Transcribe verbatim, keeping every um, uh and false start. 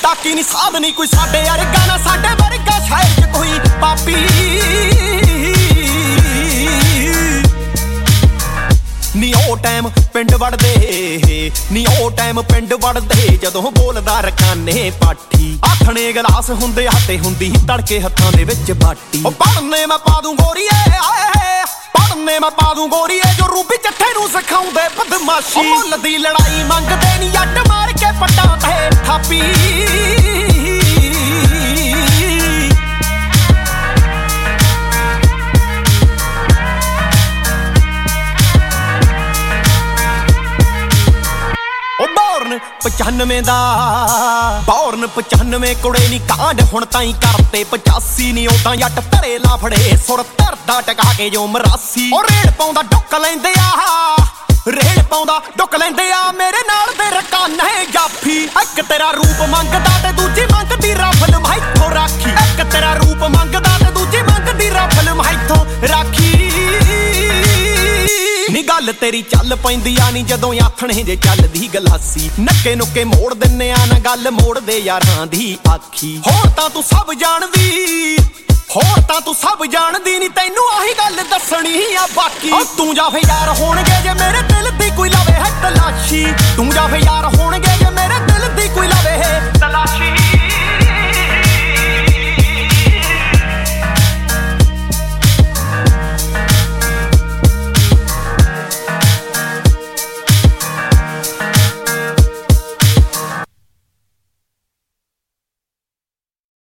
ਤਾਕੀ ਨੀ ਸਾਧ ਨੀ ਕੋਈ ਸਾਡੇ ਵਰਗਾ ਨਾ ਸਾਡੇ ਵਰਗਾ ਸ਼ਾਇਰ ਚ ਕੋਈ ਪਾਪੀ ਨੀ ਉਹ ਟਾਈਮ ਪਿੰਡ ਵੜਦੇ ਨੀ ਉਹ ਟਾਈਮ ਪਿੰਡ ਵੜਦੇ ਜਦੋਂ ਬੋਲਦਾ ਰਕਾਨੇ ਪਾਠੀ ਆਥਣੇ ਗਲਾਸ ਹੁੰਦੇ ਹੱਥੇ ਹੁੰਦੀ ਤੜਕੇ ਹੱਥਾਂ ਦੇ ਵਿੱਚ ਬਾਟੀ ਉਹ ਪੜਨੇ ਮੈਂ ਪਾ ਦੂੰ ਗੋਰੀਏ ਆਏ ਪੜਨੇ ਮੈਂ ਪਾ ਦੂੰ ਗੋਰੀਏ ਜੋ ਰੂਬੀ ਚੱਠੇ ਨੂੰ ਸਿਖਾਉਂਦੇ ਬਦਮਾਸ਼ੀ ਮੁੱਲ ਦੀ ਲੜਾਈ ਮੰਗਦੇ ਨੀ ਅੱਡ ਮਾਰ ਕੇ ਪੱਟਾਂ ਤੇ ਥਾਪੀ ਪਚਾਨਵੇਂ ਦਾ ਬੌਰਨ ਪਚਾਨਵੇਂ ਕੁੜੇ ਨੀ ਕਾਂਡ ਹੁਣ ਤਾਈਂ ਕਰਤੇ ਪਚਾਸੀ ਨੀ ਉਦਾਂ ਜੱਟ ਧਰੇ ਲਾ ਫੜੇ ਸੁਰ ਧਰਦਾ ਟਕਾ ਕੇ ਜੋ ਮਰਾਸੀ ਉਹ ਰੇੜ ਪਾਉਂਦਾ ਡੁੱਕ ਲੈਂਦੇ ਆ ਰੇੜ ਪਾਉਂਦਾ ਡੁੱਕ ਲੈਂਦੇ ਆ ਮੇਰੇ ਨਾਲ ਦੇ ਰਕਾਨੇ ਜਾਫੀ ਇੱਕ ਤੇਰਾ ਰੂਪ ਮੰਗਦਾ ਤੇ ਦੂਜੀ ਮੰਗਦੀ ਰਫਲ ਮੈਥੋਂ ਰਾਖੀ ਇੱਕ ਤੇਰਾ ਰੂਪ ਮੰਗਦਾ ਤੇ ਦੂਜੀ ਮੰਗਦੀ ਰਫਲ ਮੈਥੋਂ ਰਾਖੀ ਨੀ ਗੱਲ ਤੇਰੀ ਚੱਲ ਪੈਂਦੀ ਆ ਨੀ ਜਦੋਂ ਆਥਣੇ ਜੇ ਚੱਲਦੀ ਗਲਾਸੀ ਨੱਕੇ ਨੁੱਕੇ ਮੋੜ ਦਿੰਨੇ ਆ ਨਾ ਗੱਲ ਮੋੜਦੇ ਯਾਰਾਂ ਦੀ ਆਖੀ ਹੋਰ ਤਾਂ ਤੂੰ ਸਭ ਜਾਣਦੀ ਹੋਰ ਤਾਂ ਤੂੰ ਸਭ ਜਾਣਦੀ ਨੀ ਤੈਨੂੰ ਆਹੀ ਗੱਲ ਦੱਸਣੀ ਆ ਬਾਕੀ ਤੂੰ ਜਾ ਫੇ ਯਾਰ ਹੋਣਗੇ ਜੇ ਮੇਰੇ ਦਿਲ ਦੀ ਕੋਈ ਲਾਵੇ ਹੈ ਤਲਾਸ਼ੀ ਤੂੰ ਜਾ ਫੇ ਯਾਰ ਹੋਣਗੇ